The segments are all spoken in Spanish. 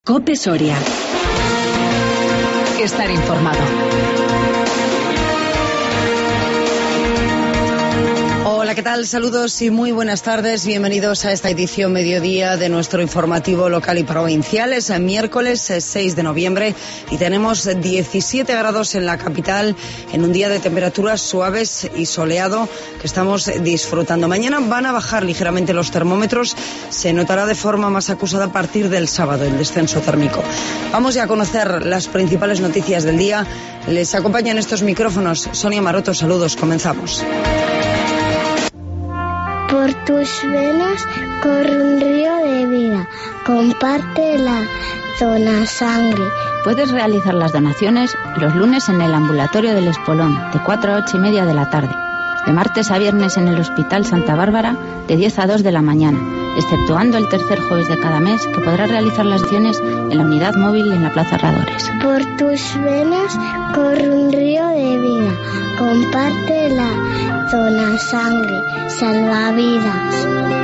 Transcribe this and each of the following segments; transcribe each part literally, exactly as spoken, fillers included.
COPE Soria. Estar informado. Hola, ¿qué tal? Saludos y muy buenas tardes. Bienvenidos a esta edición mediodía de nuestro informativo local y provincial. Es el miércoles seis de noviembre y tenemos diecisiete grados en la capital en un día de temperaturas suaves y soleado que estamos disfrutando. Mañana van a bajar ligeramente los termómetros. Se notará de forma más acusada a partir del sábado el descenso térmico. Vamos ya a conocer las principales noticias del día. Les acompañan estos micrófonos Sonia Maroto. Saludos, comenzamos. Por tus venas corre un río de vida. Comparte la dona sangre. Puedes realizar las donaciones los lunes en el ambulatorio del Espolón, de cuatro a ocho y media de la tarde. De martes a viernes en el Hospital Santa Bárbara, de diez a dos de la mañana, exceptuando el tercer jueves de cada mes, que podrás realizar las donaciones en la unidad móvil en la Plaza Herradores. Por tus venas corre un río de vida. Comparte la dona sangre. Salvavidas.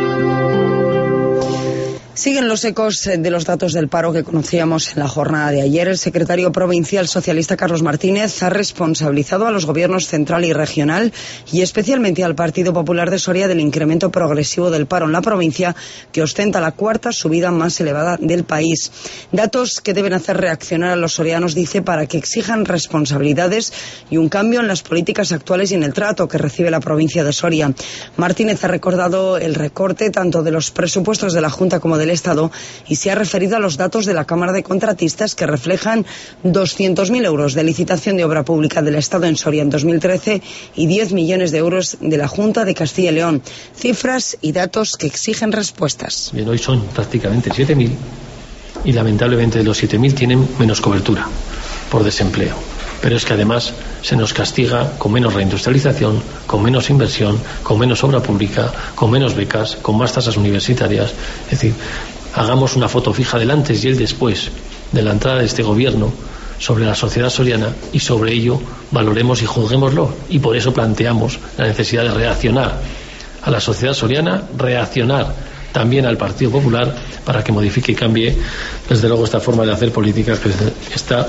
Siguen los ecos de los datos del paro que conocíamos en la jornada de ayer. El secretario provincial socialista Carlos Martínez ha responsabilizado a los gobiernos central y regional y especialmente al Partido Popular de Soria del incremento progresivo del paro en la provincia, que ostenta la cuarta subida más elevada del país. Datos que deben hacer reaccionar a los sorianos, dice, para que exijan responsabilidades y un cambio en las políticas actuales y en el trato que recibe la provincia de Soria. Martínez ha recordado el recorte tanto de los presupuestos de la Junta como del Estado y se ha referido a los datos de la Cámara de Contratistas que reflejan doscientos mil euros de licitación de obra pública del Estado en Soria en dos mil trece y diez millones de euros de la Junta de Castilla y León. Cifras y datos que exigen respuestas. Bien, hoy son prácticamente siete mil y lamentablemente de los siete mil tienen menos cobertura por desempleo. Pero es que además se nos castiga con menos reindustrialización, con menos inversión, con menos obra pública, con menos becas, con más tasas universitarias. Es decir, hagamos una foto fija del antes y el después de la entrada de este gobierno sobre la sociedad soriana y sobre ello valoremos y juzguémoslo. Y por eso planteamos la necesidad de reaccionar a la sociedad soriana, reaccionar también al Partido Popular para que modifique y cambie, desde luego, esta forma de hacer política que está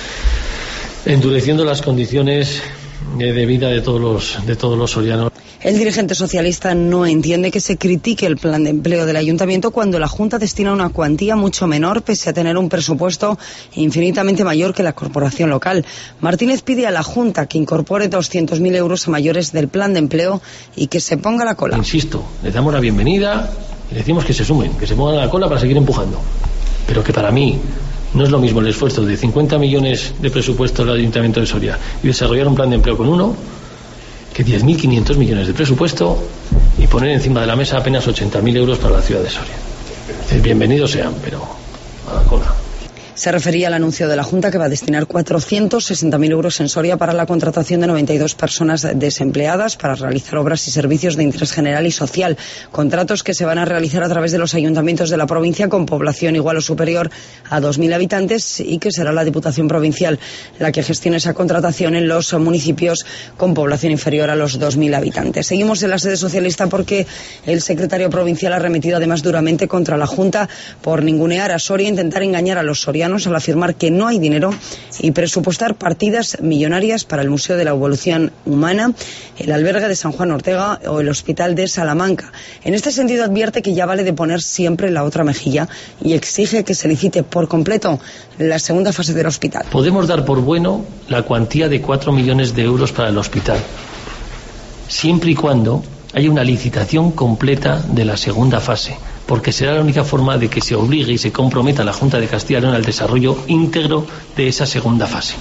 endureciendo las condiciones de vida de todos los de todos los sorianos. El dirigente socialista no entiende que se critique el plan de empleo del ayuntamiento cuando la Junta destina una cuantía mucho menor, pese a tener un presupuesto infinitamente mayor que la corporación local. Martínez pide a la Junta que incorpore doscientos mil euros a mayores del plan de empleo y que se ponga la cola. Insisto, les damos la bienvenida y decimos que se sumen, que se pongan la cola para seguir empujando. Pero que para mí no es lo mismo el esfuerzo de cincuenta millones de presupuesto del Ayuntamiento de Soria y desarrollar un plan de empleo con uno que diez mil quinientos millones de presupuesto y poner encima de la mesa apenas ochenta mil euros para la ciudad de Soria. Entonces, bienvenidos sean, pero a la cola. Se refería al anuncio de la Junta que va a destinar cuatrocientos sesenta mil euros en Soria para la contratación de noventa y dos personas desempleadas para realizar obras y servicios de interés general y social. Contratos que se van a realizar a través de los ayuntamientos de la provincia con población igual o superior a dos mil habitantes y que será la Diputación Provincial la que gestione esa contratación en los municipios con población inferior a los dos mil habitantes. Seguimos en la sede socialista porque el secretario provincial ha remitido además duramente contra la Junta por ningunear a Soria e intentar engañar a los sorianos al afirmar que no hay dinero y presupuestar partidas millonarias para el Museo de la Evolución Humana, el albergue de San Juan Ortega o el Hospital de Salamanca. En este sentido advierte que ya vale de poner siempre la otra mejilla y exige que se licite por completo la segunda fase del hospital. Podemos dar por bueno la cuantía de cuatro millones de euros para el hospital, siempre y cuando haya una licitación completa de la segunda fase, porque será la única forma de que se obligue y se comprometa a la Junta de Castilla y León al desarrollo íntegro de esa segunda fase.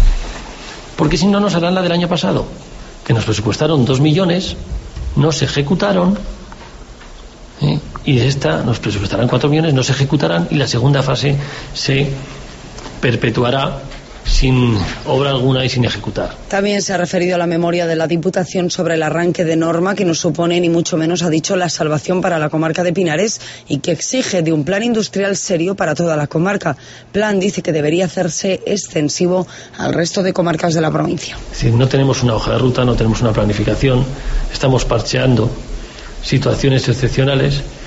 Porque si no nos harán la del año pasado, que nos presupuestaron dos millones, no se ejecutaron, ¿eh? y de esta nos presupuestarán cuatro millones, no se ejecutarán y la segunda fase se perpetuará sin obra alguna y sin ejecutar. También se ha referido a la memoria de la Diputación sobre el arranque de norma que no supone ni mucho menos, ha dicho, la salvación para la comarca de Pinares y que exige de un plan industrial serio para toda la comarca. Plan, dice, que debería hacerse extensivo al resto de comarcas de la provincia. Es decir, no tenemos una hoja de ruta, no tenemos una planificación, estamos parcheando situaciones excepcionales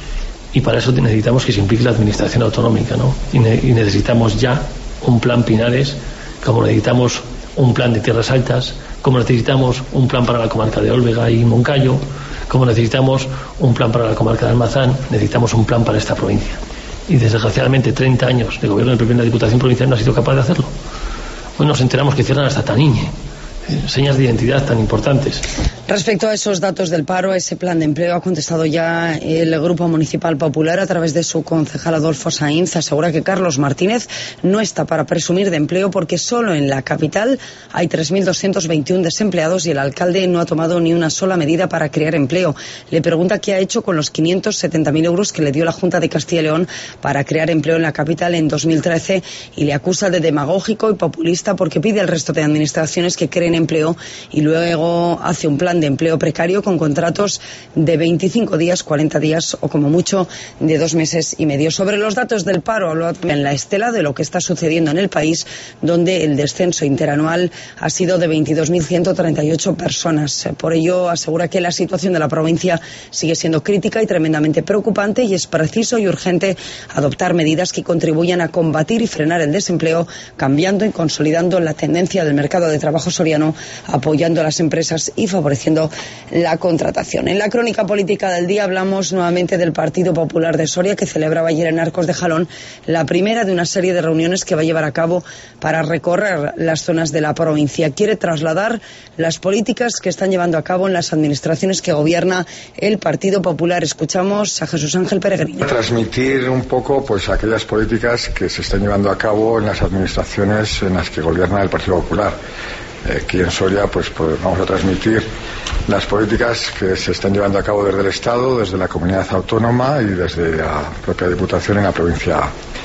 Y para eso necesitamos que se implique la administración autonómica, ¿no? Y, ne- y necesitamos ya un plan Pinares, como necesitamos un plan de Tierras Altas, como necesitamos un plan para la comarca de Olvega y Moncayo, como necesitamos un plan para la comarca de Almazán, necesitamos un plan para esta provincia. Y desgraciadamente treinta años de gobierno del P P en la Diputación Provincial no ha sido capaz de hacerlo. Hoy nos enteramos que cierran hasta Taniñe. Señas de identidad tan importantes. Respecto a esos datos del paro, ese plan de empleo, ha contestado ya el Grupo Municipal Popular a través de su concejal Adolfo Sainz. Asegura que Carlos Martínez no está para presumir de empleo porque solo en la capital hay tres mil doscientos veintiuno desempleados y el alcalde no ha tomado ni una sola medida para crear empleo. Le pregunta qué ha hecho con los quinientos setenta mil euros que le dio la Junta de Castilla y León para crear empleo en la capital en dos mil trece y le acusa de demagógico y populista porque pide al resto de administraciones que creen empleo y luego hace un plan de empleo precario con contratos de veinticinco días, cuarenta días o como mucho de dos meses y medio. Sobre los datos del paro, hablo en la estela de lo que está sucediendo en el país, donde el descenso interanual ha sido de veintidós mil ciento treinta y ocho personas. Por ello, asegura que la situación de la provincia sigue siendo crítica y tremendamente preocupante y es preciso y urgente adoptar medidas que contribuyan a combatir y frenar el desempleo, cambiando y consolidando la tendencia del mercado de trabajo soriano, apoyando a las empresas y favoreciendo la contratación. En la crónica política del día hablamos nuevamente del Partido Popular de Soria, que celebraba ayer en Arcos de Jalón la primera de una serie de reuniones que va a llevar a cabo para recorrer las zonas de la provincia. Quiere trasladar las políticas que están llevando a cabo en las administraciones que gobierna el Partido Popular. Escuchamos a Jesús Ángel Peregrino. Transmitir un poco pues aquellas políticas que se están llevando a cabo en las administraciones en las que gobierna el Partido Popular. Aquí en Soria pues, pues vamos a transmitir las políticas que se están llevando a cabo desde el Estado, desde la comunidad autónoma y desde la propia Diputación en la provincia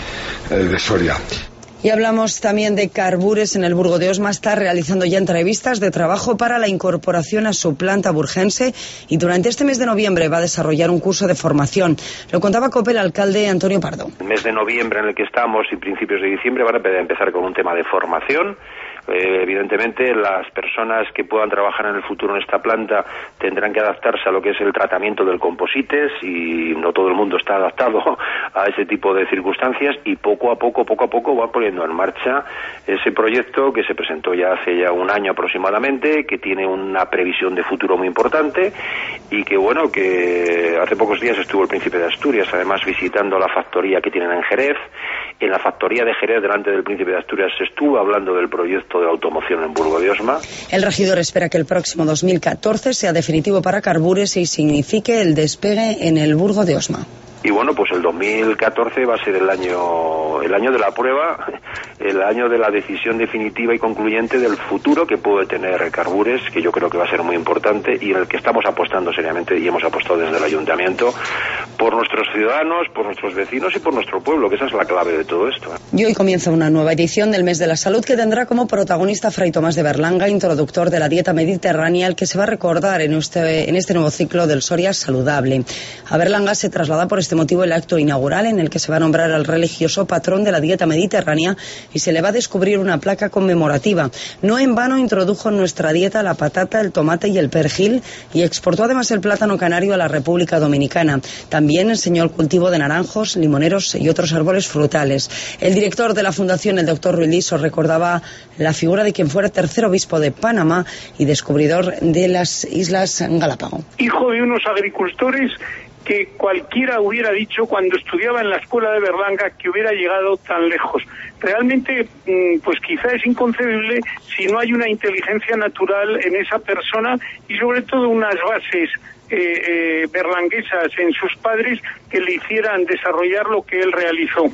de Soria. Y hablamos también de Carbures. En el Burgo de Osma está realizando ya entrevistas de trabajo para la incorporación a su planta burgense y durante este mes de noviembre va a desarrollar un curso de formación. Lo contaba COPE el alcalde Antonio Pardo. El mes de noviembre en el que estamos y principios de diciembre van a empezar con un tema de formación. Eh, evidentemente las personas que puedan trabajar en el futuro en esta planta tendrán que adaptarse a lo que es el tratamiento del composites y no todo el mundo está adaptado a ese tipo de circunstancias y poco a poco, poco a poco va poniendo en marcha ese proyecto que se presentó ya hace ya un año aproximadamente, que tiene una previsión de futuro muy importante y que bueno, que hace pocos días estuvo el Príncipe de Asturias además visitando la factoría que tienen en Jerez. En la factoría de Jerez, delante del Príncipe de Asturias, se estuvo hablando del proyecto de automoción en Burgo de Osma. El regidor espera que el próximo dos mil catorce sea definitivo para Carbures y signifique el despegue en el Burgo de Osma. Y bueno, pues el dos mil catorce va a ser el año el año de la prueba, el año de la decisión definitiva y concluyente del futuro que puede tener Carbures, que yo creo que va a ser muy importante y en el que estamos apostando seriamente y hemos apostado desde el ayuntamiento por nuestros ciudadanos, por nuestros vecinos y por nuestro pueblo, que esa es la clave de todo esto. Y hoy comienza una nueva edición del Mes de la Salud que tendrá como protagonista Fray Tomás de Berlanga, introductor de la dieta mediterránea, el que se va a recordar en este, en este nuevo ciclo del Soria Saludable. A Berlanga se traslada por este motivo el acto inaugural en el que se va a nombrar al religioso patrón de la dieta mediterránea y se le va a descubrir una placa conmemorativa. No en vano introdujo en nuestra dieta la patata, el tomate y el perejil y exportó además el plátano canario a la República Dominicana. También enseñó el cultivo de naranjos, limoneros y otros árboles frutales. El director de la fundación, el doctor Ruiz Liso, recordaba la figura de quien fuera tercer obispo de Panamá y descubridor de las Islas Galápagos. Hijo de unos agricultores que cualquiera hubiera dicho cuando estudiaba en la escuela de Berlanga que hubiera llegado tan lejos. Realmente, pues quizá es inconcebible si no hay una inteligencia natural en esa persona y sobre todo unas bases eh, eh, berlanguesas en sus padres que le hicieran desarrollar lo que él realizó.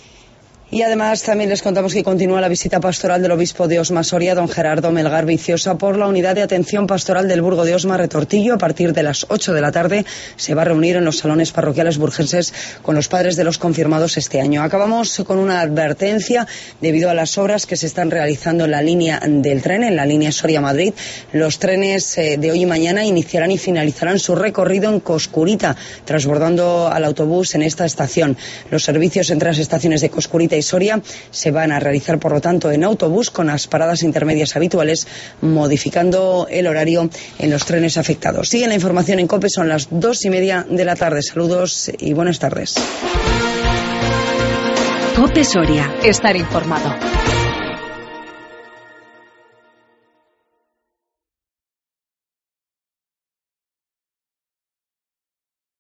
Y además también les contamos que continúa la visita pastoral del obispo de Osma Soria, don Gerardo Melgar Viciosa, por la unidad de atención pastoral del Burgo de Osma Retortillo. A partir de las ocho de la tarde se va a reunir en los salones parroquiales burgenses con los padres de los confirmados este año. Acabamos con una advertencia debido a las obras que se están realizando en la línea del tren, en la línea Soria-Madrid. Los trenes eh, de hoy y mañana iniciarán y finalizarán su recorrido en Coscurita, transbordando al autobús en esta estación. Los servicios entre las estaciones de Coscurita y y Soria se van a realizar, por lo tanto, en autobús con las paradas intermedias habituales, modificando el horario en los trenes afectados. Sigue la información en COPE, son las dos y media de la tarde. Saludos y buenas tardes. COPE Soria. Estar informado.